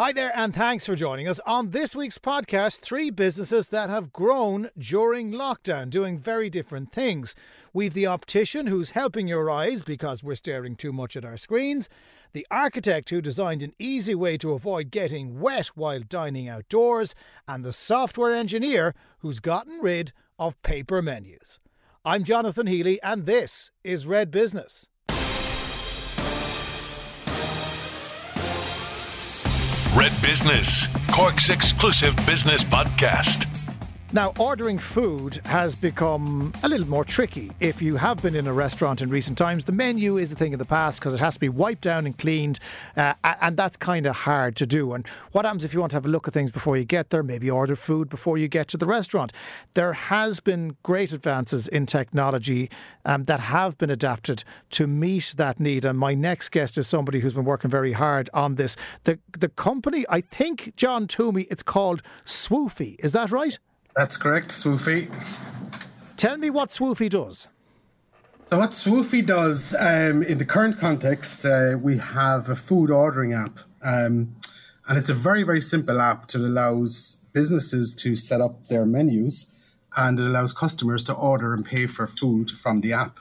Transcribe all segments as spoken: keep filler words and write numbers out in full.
Hi there, and thanks for joining us. On this week's podcast, three businesses that have grown during lockdown, doing very different things. We've the optician who's helping your eyes because we're staring too much at our screens, the architect who designed an easy way to avoid getting wet while dining outdoors, and the software engineer who's gotten rid of paper menus. I'm Jonathan Healy, and this is Red Business. Red Business, Cork's exclusive business podcast. Now, ordering food has become a little more tricky. If you have been in a restaurant in recent times, the menu is a thing of the past because it has to be wiped down and cleaned, uh, and that's kind of hard to do. And what happens if you want to have a look at things before you get there? Maybe order food before you get to the restaurant. There has been great advances in technology um, that have been adapted to meet that need. And my next guest is somebody who's been working very hard on this. The, the company, I think, John Toomey, it's called Swoofy. Is that right? That's correct, Swoofy. Tell me what Swoofy does. So what Swoofy does, um, in the current context, uh, we have a food ordering app. Um, and it's a very, very simple app that allows businesses to set up their menus, and it allows customers to order and pay for food from the app.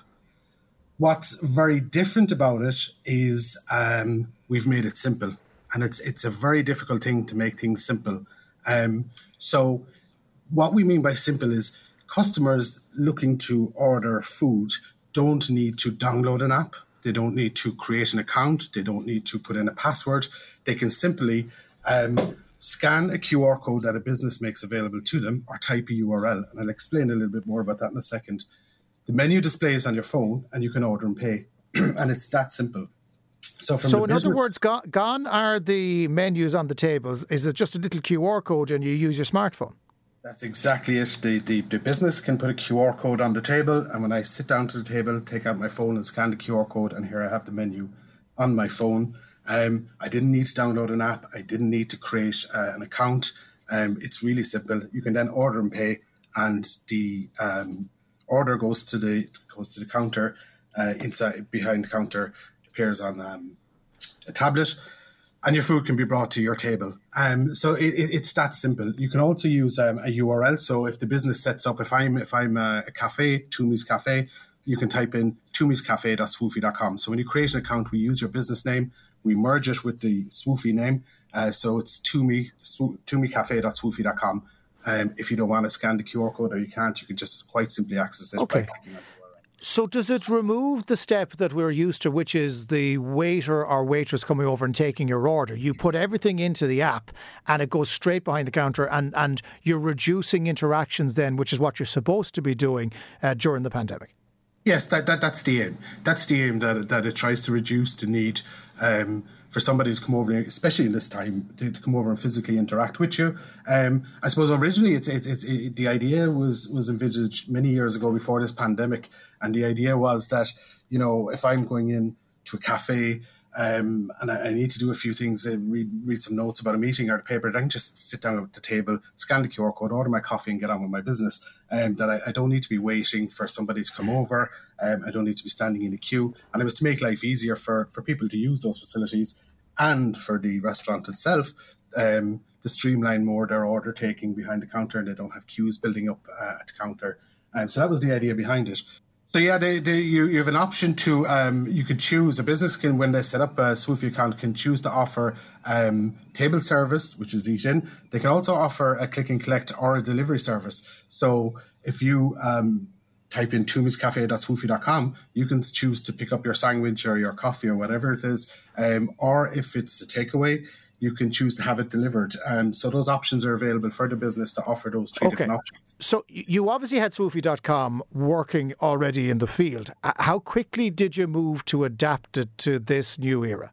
What's very different about it is um, we've made it simple. And it's it's a very difficult thing to make things simple. Um, so... What we mean by simple is customers looking to order food don't need to download an app. They don't need to create an account. They don't need to put in a password. They can simply um, scan a Q R code that a business makes available to them or type a U R L. And I'll explain a little bit more about that in a second. The menu displays on your phone and you can order and pay. And it's that simple. So, from so in business- other words, go- gone are the menus on the tables. Is it just a little Q R code and you use your smartphone? That's exactly it. The, the the business can put a Q R code on the table, and when I sit down to the table, take out my phone and scan the Q R code, and here I have the menu on my phone. Um, I didn't need to download an app. I didn't need to create uh, an account. Um, it's really simple. You can then order and pay, and the um, order goes to the goes to the counter uh, inside behind the counter. It appears on um, a tablet. And your food can be brought to your table. Um, so it, it, it's that simple. You can also use um, a U R L. So if the business sets up, if I'm if I'm a, a cafe, Toomey's Cafe, you can type in toomeys cafe dot swoofy dot com. So when you create an account, we use your business name. We merge it with the Swoofy name. Uh, so it's Toomey, toomeys cafe dot swoofy dot com. Um, if you don't want to scan the Q R code or you can't, you can just quite simply access it okay. by clicking on it. So does it remove the step that we're used to, which is the waiter or waitress coming over and taking your order? You put everything into the app and it goes straight behind the counter, and, and you're reducing interactions then, which is what you're supposed to be doing uh, during the pandemic. Yes, that, that that's the aim. That's the aim, that that it tries to reduce the need um, for somebody to come over, especially in this time, to, to come over and physically interact with you. Um, I suppose originally it's, it's, it's, it, the idea was, was envisaged many years ago before this pandemic. And the idea was that, you know, if I'm going in to a cafe um, and I, I need to do a few things, uh, read, read some notes about a meeting or the paper, I can just sit down at the table, scan the Q R code, order my coffee and get on with my business. Um, that I, I don't need to be waiting for somebody to come over. Um, I don't need to be standing in a queue. And it was to make life easier for, for people to use those facilities and for the restaurant itself um, to streamline more their order taking behind the counter, and they don't have queues building up uh, at the counter. Um, so that was the idea behind it. So yeah, they, they, you, you have an option to, um, you could choose, a business can, when they set up a Swoofy account, can choose to offer um, table service, which is Eat In. They can also offer a click and collect or a delivery service. So if you um, type in toomeys cafe dot swoofy dot com, you can choose to pick up your sandwich or your coffee or whatever it is. Um, or if it's a takeaway, you can choose to have it delivered. Um, so those options are available for the business to offer those three okay. different options. So you obviously had swoofy dot com working already in the field. How quickly did you move to adapt it to this new era?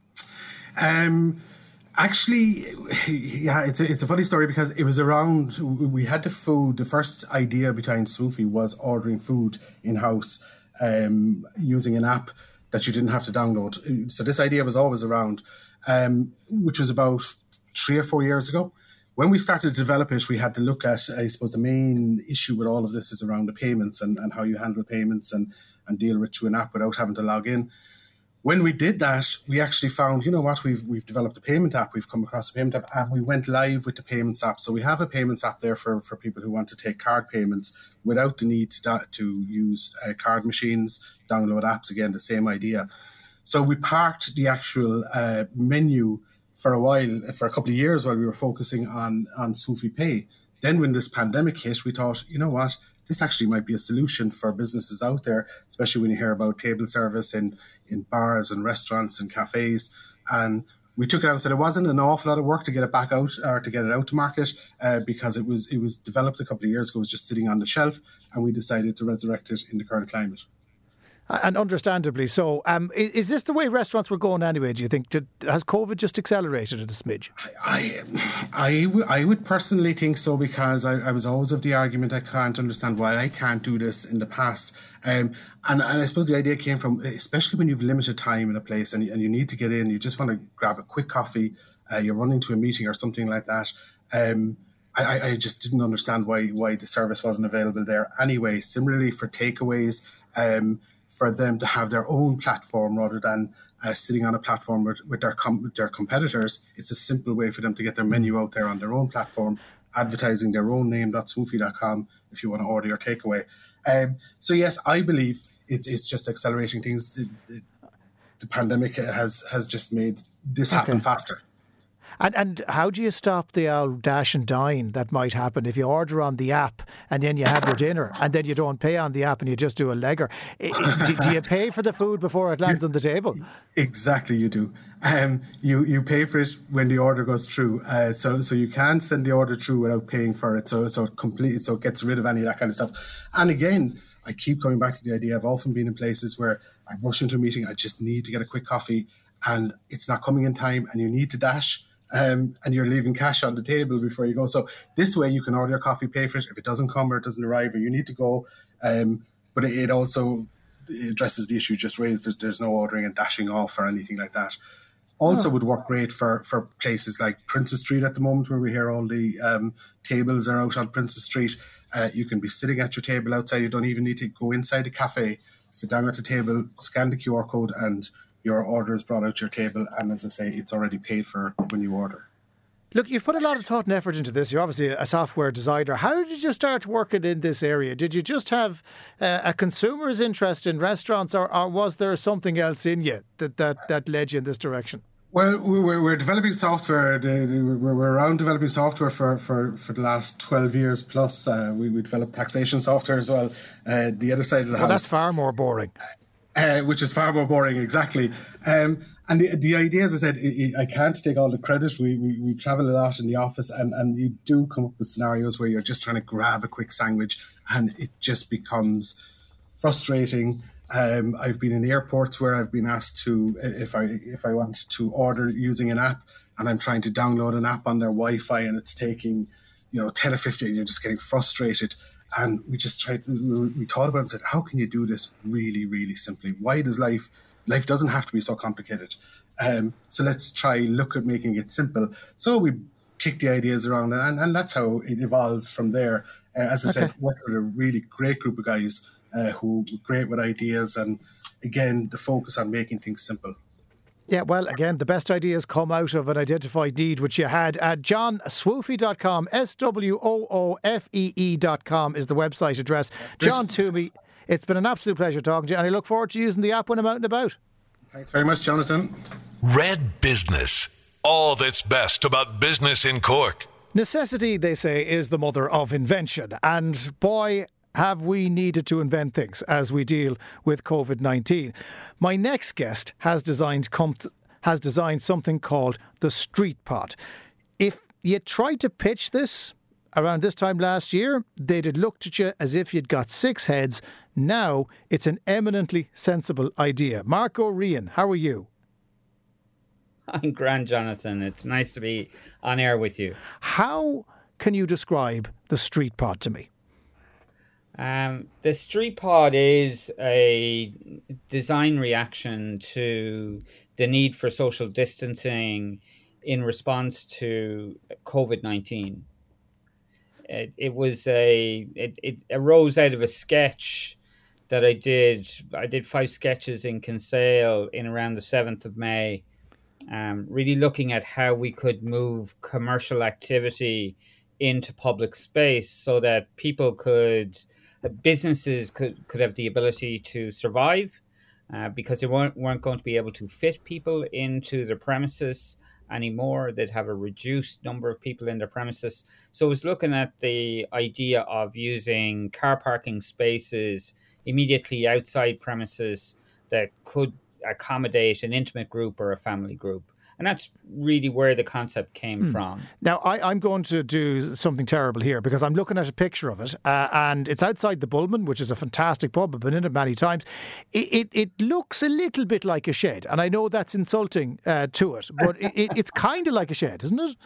Um, actually, yeah, it's a, it's a funny story because it was around, we had the food, the first idea behind Swoofy was ordering food in-house um, using an app that you didn't have to download. So this idea was always around, um, which was about three or four years ago. When we started to develop it, we had to look at, I suppose, the main issue with all of this is around the payments and, and how you handle payments and, and deal with through an app without having to log in. when we did that, we actually found, you know what, we've we've developed a payment app. We've come across a payment app, and we went live with the payments app. So we have a payments app there for, for people who want to take card payments without the need to to use uh, card machines, download apps. Again, the same idea. So we parked the actual uh, menu for a while, for a couple of years, while we were focusing on on Swoofy Pay. Then when this pandemic hit, we thought, you know what, this actually might be a solution for businesses out there, especially when you hear about table service in, in bars and restaurants and cafes. And we took it out and said it wasn't an awful lot of work to get it back out or to get it out to market uh, because it was it was developed a couple of years ago. It was just sitting on the shelf, and we decided to resurrect it in the current climate. And understandably so. Um, is, is this the way restaurants were going anyway, do you think? Did, has COVID just accelerated it a smidge? I, I, I would personally think so, because I, I was always of the argument I can't understand why I can't do this in the past. Um, and, and I suppose the idea came from, especially when you've limited time in a place and, and you need to get in, you just want to grab a quick coffee, uh, you're running to a meeting or something like that. Um, I, I just didn't understand why, why the service wasn't available there anyway. Similarly for takeaways, um, for them to have their own platform rather than uh, sitting on a platform with, with their com- with their competitors. It's a simple way for them to get their menu out there on their own platform, advertising their own name dot swoofy dot com if you want to order your takeaway. Um, so yes, I believe it's it's just accelerating things. The, the, the pandemic has has just made this happen okay. faster. And and how do you stop the old dash and dine that might happen if you order on the app and then you have your dinner and then you don't pay on the app and you just do a legger? do, do you pay for the food before it lands you, on the table? Exactly, you do. Um, you you pay for it when the order goes through. Uh, so so you can't send the order through without paying for it. So so it complete so it gets rid of any of that kind of stuff. And again, I keep coming back to the idea. I've often been in places where I rush into a meeting. I just need to get a quick coffee, and it's not coming in time, and you need to dash. Um, and you're leaving cash on the table before you go. So this way you can order your coffee, pay for it. If it doesn't come or it doesn't arrive or you need to go, um, but it, it also addresses the issue just raised. There's, there's no ordering and dashing off or anything like that. Also oh. would work great for, for places like Princess Street at the moment, where we hear all the um, tables are out on Princess Street. Uh, you can be sitting at your table outside. You don't even need to go inside the cafe, sit down at the table, scan the Q R code, and your order is brought out to your table, and as I say, it's already paid for when you order. Look, you've put a lot of thought and effort into this. You're obviously a software designer. How did you start working in this area? Did you just have uh, a consumer's interest in restaurants, or, or was there something else in you that, that, that led you in this direction? Well, we're, we're developing software. We're around developing software for, for, for the last twelve years plus. Uh, we, we developed taxation software as well. Uh, the other side of the well, house. That's far more boring. Uh, which is far more boring, exactly. Um, and the, the idea, as I said, I, I can't take all the credit. We, we we travel a lot in the office, and, and you do come up with scenarios where you're just trying to grab a quick sandwich, and it just becomes frustrating. Um, I've been in airports where I've been asked to, if I if I want to order using an app, and I'm trying to download an app on their Wi-Fi, and it's taking, you know, ten or fifteen, you're just getting frustrated. And we just tried to, we thought about it and said, how can you do this really, really simply? Why does life, life doesn't have to be so complicated. Um, so let's try look at making it simple. So we kicked the ideas around, and, and that's how it evolved from there. Uh, as I okay. said, worked with a really great group of guys uh, who were great with ideas, and again, the focus on making things simple. Yeah, well, again, the best ideas come out of an identified need, which you had. Uh, john swoofy dot com, S W O O F E E dot com is the website address. John Toomey, it's been an absolute pleasure talking to you, and I look forward to using the app when I'm out and about. Thanks very much, Jonathan. Red Business. All that's best about business in Cork. Necessity, they say, is the mother of invention. And boy, have we needed to invent things as we deal with COVID nineteen. My next guest has designed com- has designed something called the Street Pod. If you tried to pitch this around this time last year, they'd have looked at you as if you'd got six heads. Now it's an eminently sensible idea. Mark O'Ryan, how are you? I'm grand, Jonathan. It's nice to be on air with you. How can you describe the Street Pod to me? Um, the Street Pod is a design reaction to the need for social distancing in response to COVID nineteen. It, it was a it, it arose out of a sketch that I did. I did five sketches in Kinsale in around the seventh of May, um, really looking at how we could move commercial activity into public space so that people could, businesses could, could have the ability to survive, uh, because they weren't, weren't going to be able to fit people into the premises anymore. They'd have a reduced number of people in their premises. So I was looking at the idea of using car parking spaces immediately outside premises that could accommodate an intimate group or a family group. And that's really where the concept came mm. from. Now, I, I'm going to do something terrible here because I'm looking at a picture of it uh, and it's outside the Bullman, which is a fantastic pub. I've been in it many times. It, it, it looks a little bit like a shed. And I know that's insulting uh, to it, but it, it, it's kind of like a shed, isn't it?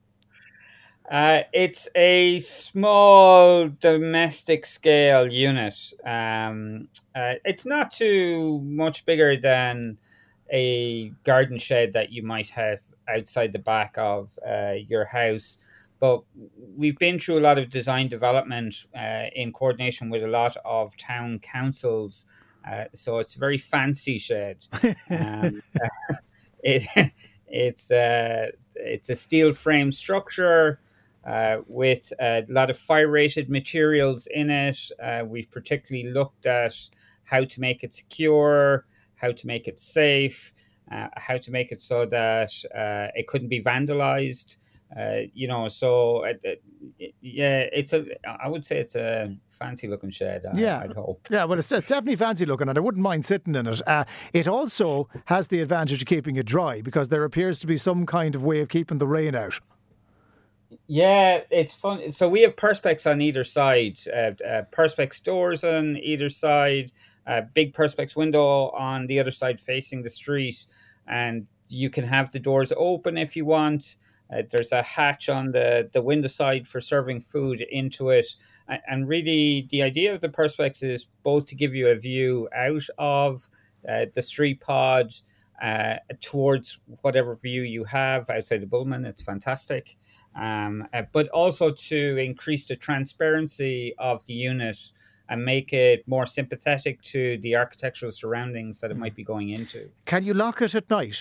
Uh, it's a small domestic scale unit. Um, uh, it's not too much bigger than a garden shed that you might have outside the back of uh, your house. But we've been through a lot of design development uh, in coordination with a lot of town councils. Uh, so it's a very fancy shed. um, uh, it, it's, uh, it's a steel frame structure uh, with a lot of fire-rated materials in it. Uh, we've particularly looked at how to make it secure, how to make it safe, uh, how to make it so that uh, it couldn't be vandalized. Uh, you know, so uh, yeah, it's a. I would say it's a fancy looking shed. I, yeah, I'd hope. Yeah, well, it's, it's definitely fancy looking, and I wouldn't mind sitting in it. Uh, it also has the advantage of keeping it dry because there appears to be some kind of way of keeping the rain out. Yeah, it's fun. So we have perspex on either side, uh, uh, perspex doors on either side, a big perspex window on the other side facing the street, and you can have the doors open if you want. Uh, there's a hatch on the, the window side for serving food into it. And, and really, the idea of the perspex is both to give you a view out of uh, the street pod uh, towards whatever view you have outside the Bullman. It's fantastic. Um, uh, but also to increase the transparency of the unit and make it more sympathetic to the architectural surroundings that it might be going into. Can you lock it at night?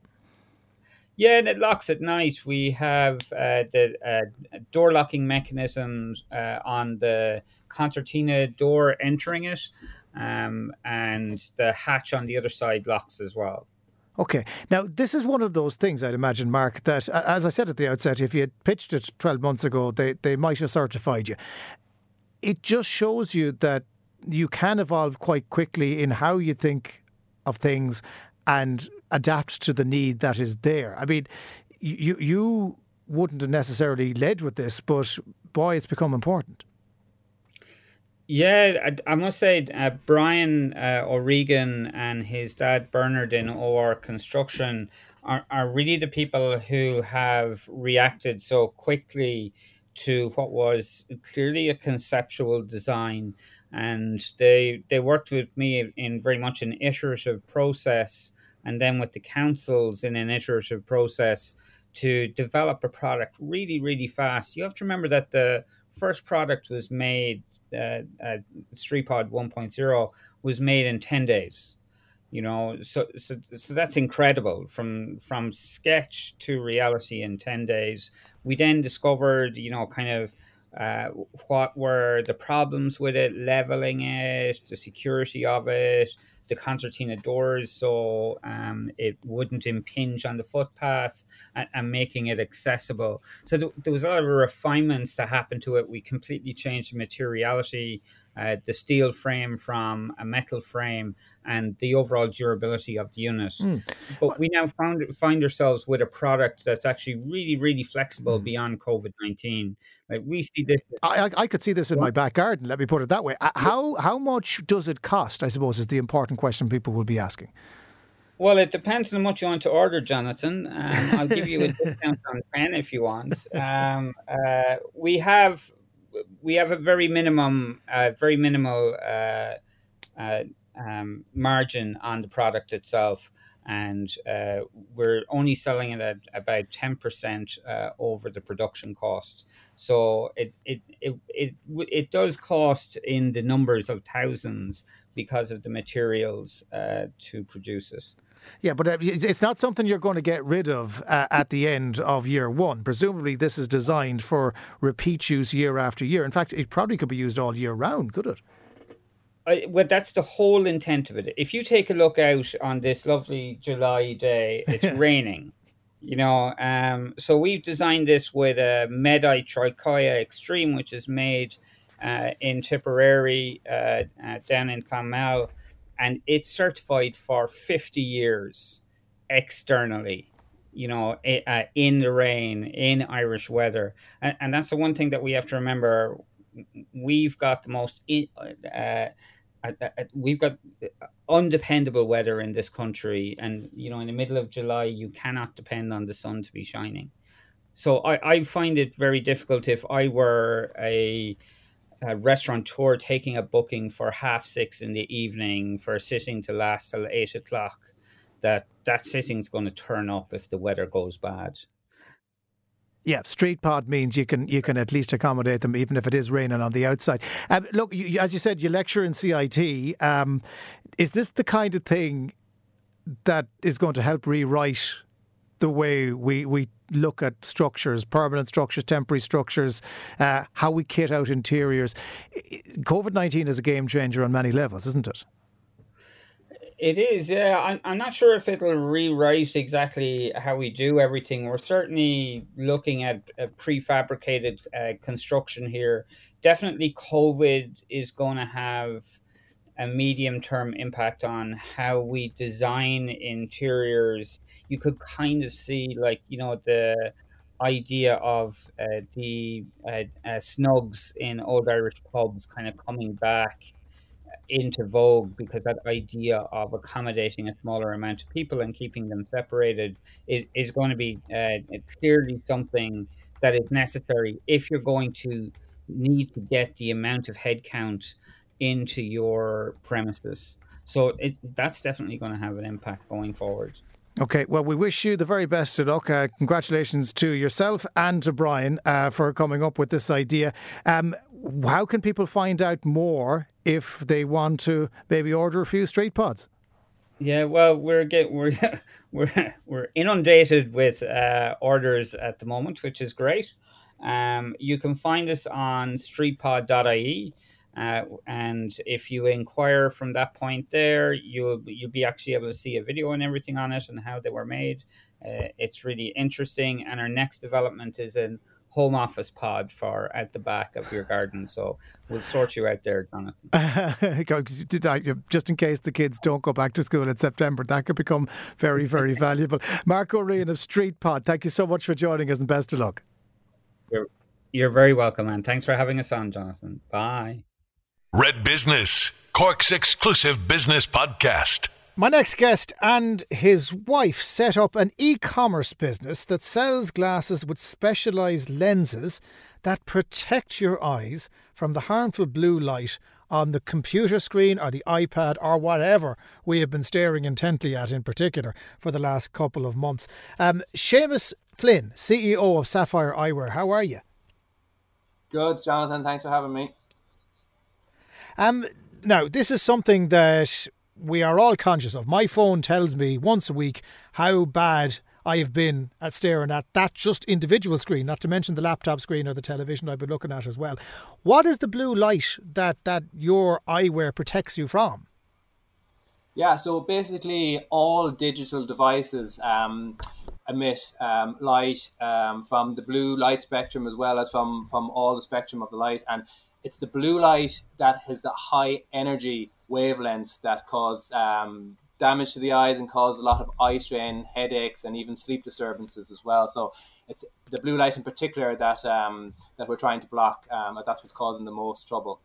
Yeah, and it locks at night. We have uh, the uh, door locking mechanisms uh, on the concertina door entering it, um, and the hatch on the other side locks as well. Okay. Now, this is one of those things, I'd imagine, Mark, that, as I said at the outset, if you had pitched it twelve months ago, they, they might have certified you. It just shows you that you can evolve quite quickly in how you think of things and adapt to the need that is there. I mean, you you wouldn't have necessarily led with this, but boy, it's become important. Yeah, I, I must say, uh, Brian uh, O'Regan and his dad Bernard in O R Construction are, are really the people who have reacted so quickly to what was clearly a conceptual design. And they they worked with me in very much an iterative process, and then with the councils in an iterative process to develop a product really, really fast. You have to remember that the first product was made, uh, uh, StreetPod one point oh was made in ten days. You know, so so so that's incredible. From from sketch to reality in ten days. We then discovered, you know, kind of uh, what were the problems with it, leveling it, the security of it, the concertina doors, so um, it wouldn't impinge on the footpath, and, and making it accessible. So th- there was a lot of refinements that happened to it. We completely changed the materiality, uh, the steel frame from a metal frame, and the overall durability of the unit. Mm. But we now found find ourselves with a product that's actually really, really flexible mm. beyond COVID nineteen. Like we see this. I, I could see this in my back garden, let me put it that way. How how much does it cost, I suppose, is the important question people will be asking. Well, it depends on how much you want to order, Jonathan. Um, I'll give you a discount on ten if you want. Um, uh, we have we have a very minimum, uh, very minimal uh, uh, um, margin on the product itself. and uh, we're only selling it at about ten percent uh, over the production cost. So it, it it it it does cost in the numbers of thousands because of the materials uh, to produce it. Yeah, but uh, it's not something you're going to get rid of uh, at the end of year one. Presumably, this is designed for repeat use year after year. In fact, it probably could be used all year round, could it? I, well, that's the whole intent of it. If you take a look out on this lovely July day, it's raining, you know. Um, so we've designed this with a Medite Tricoya Extreme, which is made uh, in Tipperary, uh, uh, down in Clonmel, and it's certified for fifty years externally, you know, uh, in the rain, in Irish weather. And, and that's the one thing that we have to remember. We've got the most, uh, uh, we've got undependable weather in this country. And, you know, in the middle of July, you cannot depend on the sun to be shining. So I, I find it very difficult if I were a, a restaurateur taking a booking for half six in the evening for a sitting to last till eight o'clock, that that sitting's going to turn up if the weather goes bad. Yeah, street pod means you can you can at least accommodate them even if it is raining on the outside. Um, look, you, as you said, you lecture in C I T. Um, is this the kind of thing that is going to help rewrite the way we, we look at structures, permanent structures, temporary structures, uh, how we kit out interiors? COVID nineteen is a game changer on many levels, isn't it? It is, yeah. I'm, I'm not sure if it'll rewrite exactly how we do everything. We're certainly looking at a prefabricated uh, construction here. Definitely COVID is going to have a medium-term impact on how we design interiors. You could kind of see, like, you know, the idea of uh, the uh, uh, snugs in old Irish pubs kind of coming back into vogue, because that idea of accommodating a smaller amount of people and keeping them separated is, is going to be uh, clearly something that is necessary if you're going to need to get the amount of headcount into your premises. So it, that's definitely going to have an impact going forward. Okay, well, we wish you the very best of luck. Uh, congratulations to yourself and to Brian uh, for coming up with this idea. Um, how can people find out more if they want to maybe order a few street pods? Yeah, well, we're get we're we're we're inundated with uh, orders at the moment, which is great. Um, you can find us on streetpod dot I E. Uh, and if you inquire from that point there, you'll you'll be actually able to see a video and everything on it and how they were made. Uh, it's really interesting. And our next development is an home office pod for at the back of your garden. So we'll sort you out there, Jonathan. Uh, just in case the kids don't go back to school in September, that could become very, very valuable. Mark O'Riordan of Street Pod, thank you so much for joining us and best of luck. You're, you're very welcome, and thanks for having us on, Jonathan. Bye. Red Business, Cork's exclusive business podcast. My next guest and his wife set up an e-commerce business that sells glasses with specialised lenses that protect your eyes from the harmful blue light on the computer screen or the iPad or whatever we have been staring intently at in particular for the last couple of months. Um, Seamus Flynn, C E O of Sapphire Eyewear, how are you? Good, Jonathan. Thanks for having me. Um, now, this is something that we are all conscious of. My phone tells me once a week how bad I have been at staring at that just individual screen, not to mention the laptop screen or the television I've been looking at as well. What is the blue light that, that your eyewear protects you from? Yeah, so basically all digital devices um, emit um, light um, from the blue light spectrum as well as from, from all the spectrum of the light. And it's the blue light that has the high energy wavelengths that cause um, damage to the eyes and cause a lot of eye strain, headaches, and even sleep disturbances as well. So it's the blue light in particular that um, that we're trying to block. Um, that's what's causing the most trouble.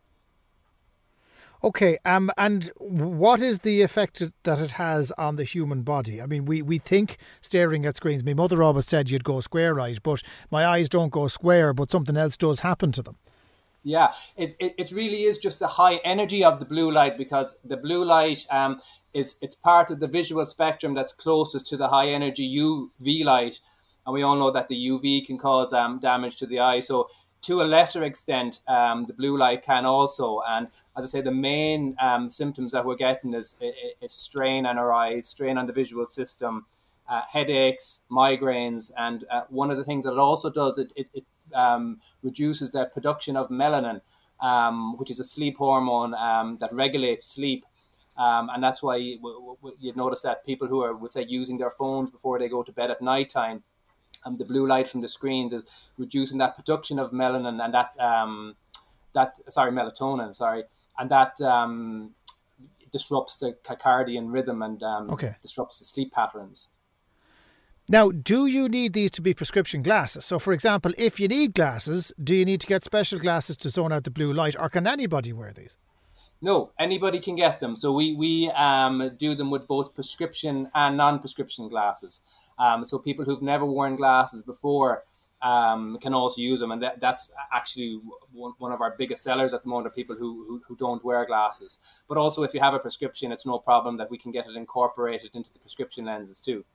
Okay, um, and what is the effect that it has on the human body? I mean, we, we think staring at screens. My mother always said you'd go square-eyed, but my eyes don't go square, but something else does happen to them. Yeah, it, it, it really is just the high energy of the blue light, because the blue light, um, is it's part of the visual spectrum that's closest to the high energy U V light. And we all know that the U V can cause um, damage to the eye. So to a lesser extent, um, the blue light can also. And as I say, the main um, symptoms that we're getting is, is strain on our eyes, strain on the visual system, uh, headaches, migraines. And uh, one of the things that it also does, it, it, it um, reduces the production of melanin, um, which is a sleep hormone um, that regulates sleep. Um, and that's why you, you'd notice that people who are, would say, using their phones before they go to bed at night time, Um, the blue light from the screens is reducing that production of melanin and that um, that sorry melatonin sorry and that um, disrupts the circadian rhythm and um, Okay. disrupts the sleep patterns. Now, do you need these to be prescription glasses? So, for example, if you need glasses, do you need to get special glasses to zone out the blue light, or can anybody wear these? No, anybody can get them. So we we um, do them with both prescription and non-prescription glasses. Um, so people who've never worn glasses before um, can also use them, and that, that's actually one, one of our biggest sellers at the moment. Are people who, who who don't wear glasses. But also, if you have a prescription, it's no problem that we can get it incorporated into the prescription lenses too.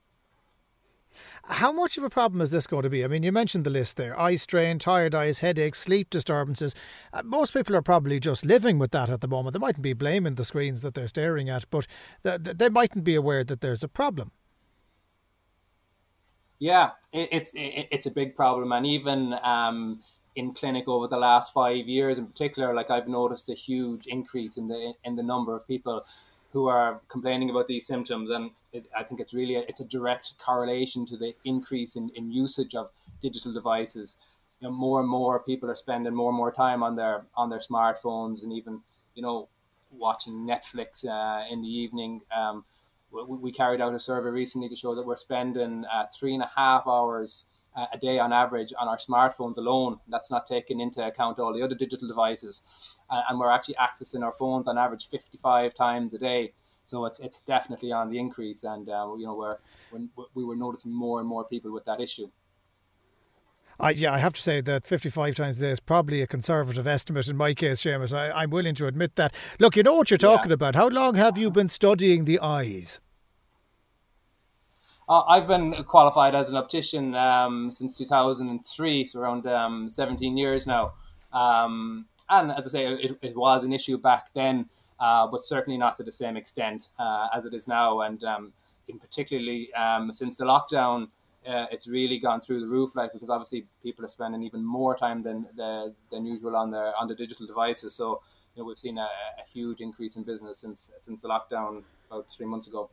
How much of a problem is this going to be? I mean, you mentioned the list there: eye strain, tired eyes, headaches, sleep disturbances. Uh, most people are probably just living with that at the moment. They mightn't be blaming the screens that they're staring at, but th- they mightn't be aware that there's a problem. Yeah, it, it's it, it's a big problem, and even um, in clinic over the last five years, in particular, like I've noticed a huge increase in the in the number of people who are complaining about these symptoms, and it, I think it's really a, it's a direct correlation to the increase in, in usage of digital devices. You know, more and more people are spending more and more time on their on their smartphones, and even you know watching Netflix uh, in the evening. Um, We carried out a survey recently to show that we're spending uh, three and a half hours uh, a day on average on our smartphones alone. That's not taking into account all the other digital devices. Uh, and we're actually accessing our phones on average fifty-five times a day. So it's it's definitely on the increase. And, uh, you know, we're, we're, we were noticing more and more people with that issue. I, yeah, I have to say that fifty-five times a day is probably a conservative estimate in my case, Seamus. I, I'm willing to admit that. Look, you know what you're talking Yeah. about. How long have you been studying the eyes? Uh, I've been qualified as an optician um, since two thousand three, so around um, seventeen years now. Um, and as I say, it, it was an issue back then, uh, but certainly not to the same extent uh, as it is now. And um, in particularly um, since the lockdown, uh, it's really gone through the roof. Like because obviously people are spending even more time than the, than usual on their on the digital devices. So you know we've seen a, a huge increase in business since since the lockdown about three months ago.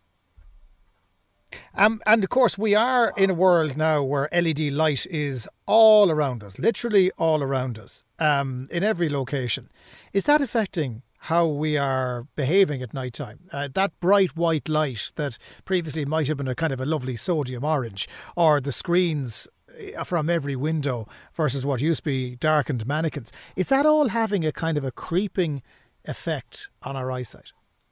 Um, and of course, we are in a world now where L E D light is all around us, literally all around us, um, in every location. Is that affecting how we are behaving at night time? Uh, that bright white light that previously might have been a kind of a lovely sodium orange, or the screens from every window versus what used to be darkened mannequins. Is that all having a kind of a creeping effect on our eyesight?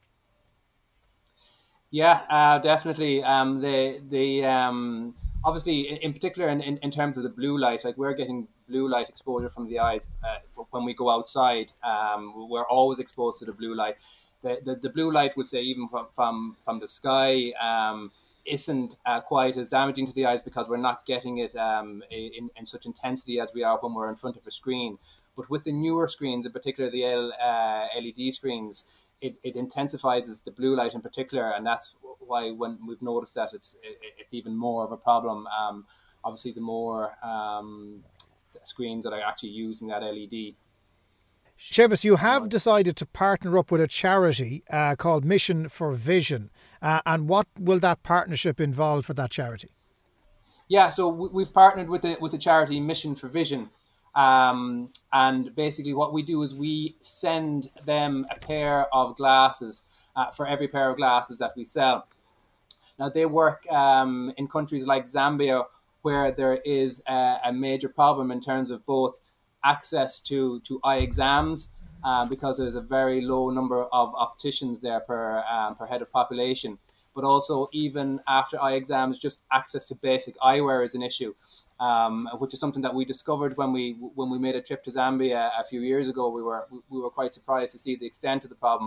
Yeah, uh, definitely. Um, the the um, obviously in particular in, in, in terms of the blue light, like we're getting blue light exposure from the eyes uh, when we go outside. Um, we're always exposed to the blue light. The the, the blue light, would say, even from from, from the sky, um, isn't uh, quite as damaging to the eyes because we're not getting it um, in, in such intensity as we are when we're in front of a screen. But with the newer screens, in particular the L, uh, L E D screens, It, it intensifies the blue light in particular, and that's why when we've noticed that it's it, it's even more of a problem. Um, obviously, the more um, screens that are actually using that L E D. Seamus, you have decided to partner up with a charity uh, called Mission for Vision, uh, and what will that partnership involve for that charity? Yeah, so we've partnered with the with the charity Mission for Vision. Um, and basically what we do is we send them a pair of glasses uh, for every pair of glasses that we sell. Now they work um, in countries like Zambia where there is a, a major problem in terms of both access to, to eye exams uh, because there's a very low number of opticians there per, um, per head of population. But also even after eye exams, just access to basic eyewear is an issue. Um, which is something that we discovered when we when we made a trip to Zambia a few years ago. We were we were quite surprised to see the extent of the problem.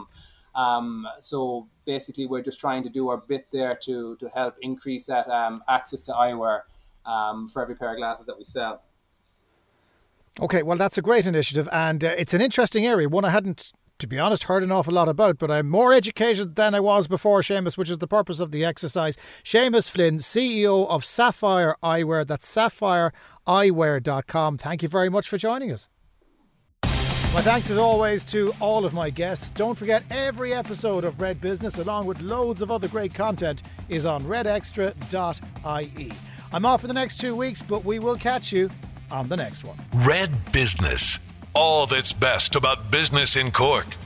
Um, so basically, we're just trying to do our bit there to to help increase that um, access to eyewear um, for every pair of glasses that we sell. Okay, well, that's a great initiative, and uh, it's an interesting area, one I hadn't, to be honest, heard an awful lot about, but I'm more educated than I was before, Seamus, which is the purpose of the exercise. Seamus Flynn, C E O of Sapphire Eyewear. That's sapphire eyewear dot com. Thank you very much for joining us. My thanks as always to all of my guests. Don't forget, every episode of Red Business, along with loads of other great content, is on red extra dot I E. I'm off for the next two weeks, but we will catch you on the next one. Red Business. All that's best about business in Cork.